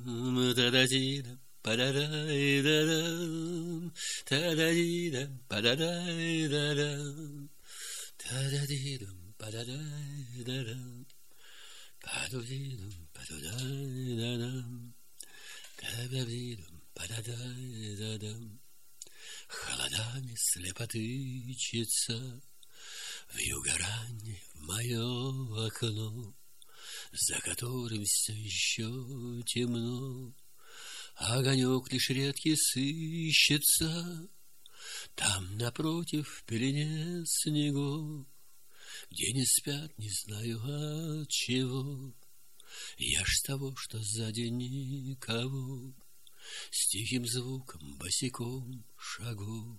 та-да-ди-дам, па-да-дай-да-дам, та-да-ди-дам, па-да-дай-да-дам, та-да-ди-дам, па-да-дай-да-дам, па-ду-ди-дам, па-ду-дай-да-дам, та-да-ди-дам, па-да-дай-да-дам. Холодами слепоты чится вьюга ранней в мое окно, за которым все еще темно. Огонек лишь редкий сыщется там, напротив, в пелене снегов, где не спят, не знаю от чего. Я ж с того, что сзади никого, с тихим звуком босиком шагов.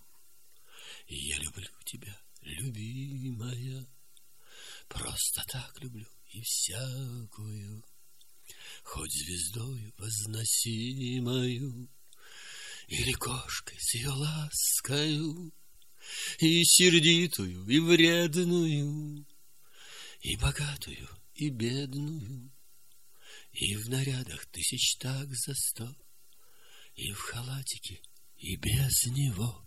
Я люблю тебя, любимая, просто так люблю и всякую, хоть звездою возносимою, или кошкой с ее ласкою, и сердитую, и вредную, и богатую, и бедную, и в нарядах тысяч так за 100, и в халатике, и без него.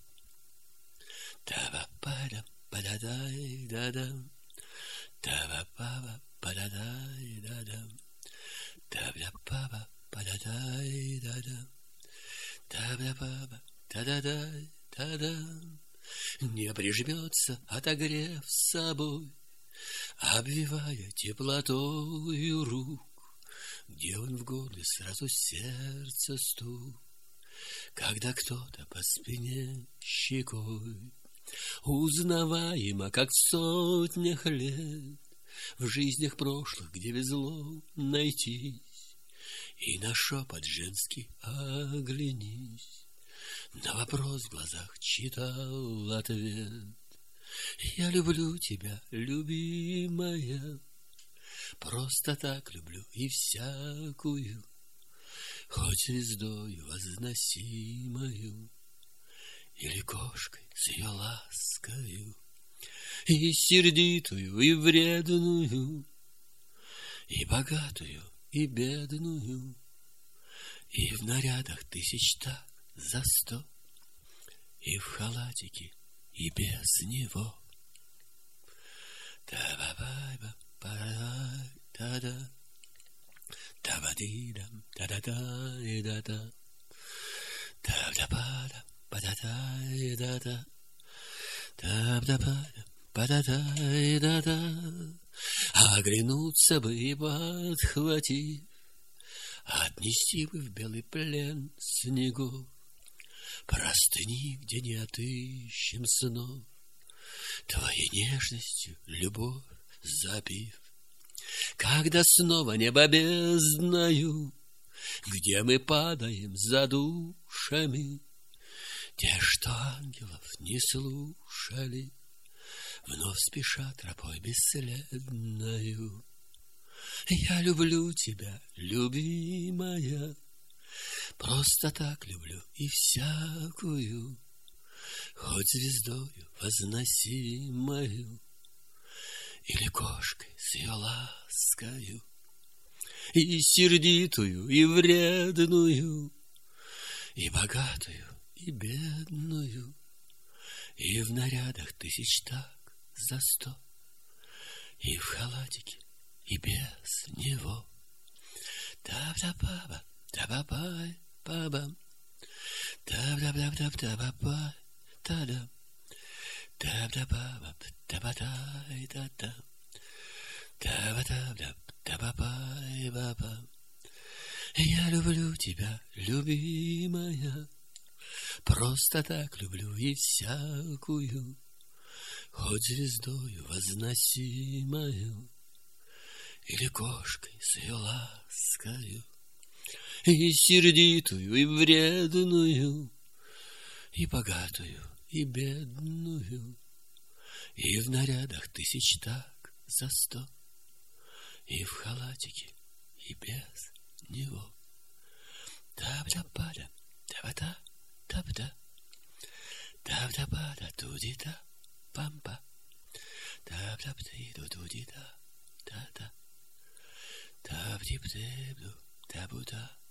Та-ба-па-да, па-да-дай-да-дам, та-ба-па-ба, па-да-дай-да-дам, та-ба-па-ба, па-да-дай-да-дам, та-ба-па-ба, та-да-дай-да-дам. Не прижмется, отогрев собой, обвивая теплотою рук, где он в горле сразу сердце стук, когда кто-то по спине щекой, узнаваемо, как в сотнях лет, в жизнях прошлых, где везло найтись, и на шепот женский оглянись. На вопрос в глазах читал ответ. Я люблю тебя, любимая, просто так люблю и всякую, хоть звездою возносимою, или кошкой с ее ласкою, и сердитую, и вредную, и богатую, и бедную, и в нарядах тысяч так за 100, и в халатике, и без него. Та-ба-ба-ба, па-да, та-да, та-ба-ди-дам, та-да-да-да-да, та-да-ба-да, па-да-да-да-да, та-да-ба-да, па-да-да-да-да. Оглянуться бы и подхватив, отнести бы в белый плен снегов, простыни, где не отыщем снов, твоей нежностью любовь запив. Когда снова небо бездною, где мы падаем за душами, те, что ангелов не слушали, вновь спешат тропой бесследною. Я люблю тебя, любимая, просто так люблю и всякую, хоть звездою возносимою, или кошкой с ее ласкою, и сердитую, и вредную, и богатую, и бедную, и в нарядах тысяч так за 100, и в халатике, и без него. Та-ба-ба-ба, та-ба-бай, ба-бам, та-ба-ба-ба-ба-ба, та-дам, та-ба-ба-ба, та-ба-дай-да-дам, та-ба-да-да, та-ба-бай, ба-бам. Я люблю тебя, любимая, просто так люблю и всякую, хоть звездою возносимою, или кошкой с ее ласкою, и сердитую, и вредную, и богатую, и бедную, и в нарядах тысяч так за 100, и в халатике, и без него. Та-ба-да-ба-да, та-ба-да, та-ба-да, та-ба-да-ба-да, ту-ди-да, пам-па, та-ба-да-ба-ди-ду-ду-ди-да, та-да, та-ба-ди-ба-ди-ду, та-бу-да.